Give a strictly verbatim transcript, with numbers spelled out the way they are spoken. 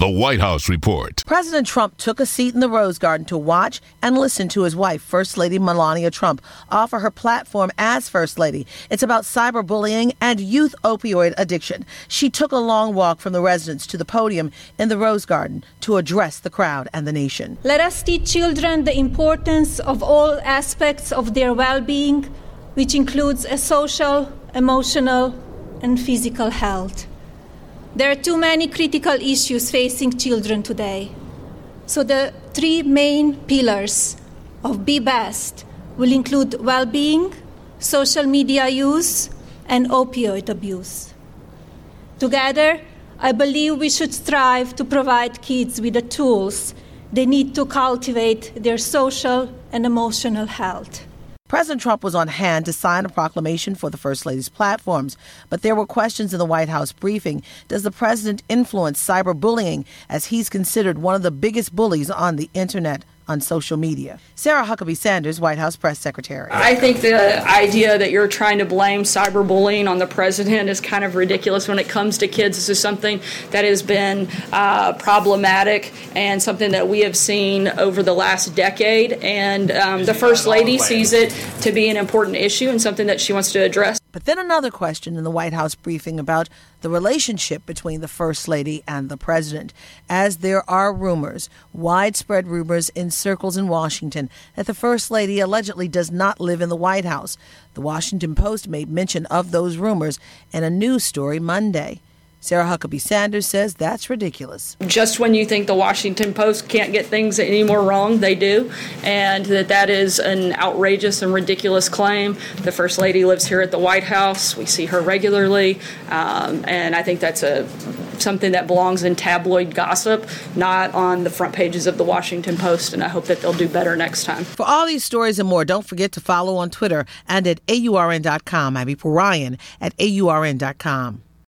The White House Report. President Trump took a seat in the Rose Garden to watch and listen to his wife, First Lady Melania Trump, offer her platform as First Lady. It's about cyberbullying and youth opioid addiction. She took a long walk from the residence to the podium in the Rose Garden to address the crowd and the nation. Let us teach children the importance of all aspects of their well-being, which includes a social, emotional, and physical health. There are too many critical issues facing children today. So the three main pillars of Be Best will include well-being, social media use, and opioid abuse. Together, I believe we should strive to provide kids with the tools they need to cultivate their social and emotional health. President Trump was on hand to sign a proclamation for the First Lady's platforms, but there were questions in the White House briefing. Does the president influence cyberbullying, as he's considered one of the biggest bullies on the internet, on social media? Sarah Huckabee Sanders, White House press secretary. I think the idea that you're trying to blame cyberbullying on the president is kind of ridiculous when it comes to kids. This is something that has been uh, problematic and something that we have seen over the last decade. And um, the First Lady sees it to be an important issue and something that she wants to address. But then another question in the White House briefing about the relationship between the First Lady and the president, as there are rumors, widespread rumors in circles in Washington, that the First Lady allegedly does not live in the White House. The Washington Post made mention of those rumors in a news story Monday. Sarah Huckabee Sanders says that's ridiculous. Just when you think the Washington Post can't get things any more wrong, they do, and that that is an outrageous and ridiculous claim. The First Lady lives here at the White House. We see her regularly, um, and I think that's a something that belongs in tabloid gossip, not on the front pages of the Washington Post, and I hope that they'll do better next time. For all these stories and more, don't forget to follow on Twitter and at A U R N dot com. I'm April Ryan at A U R N dot com.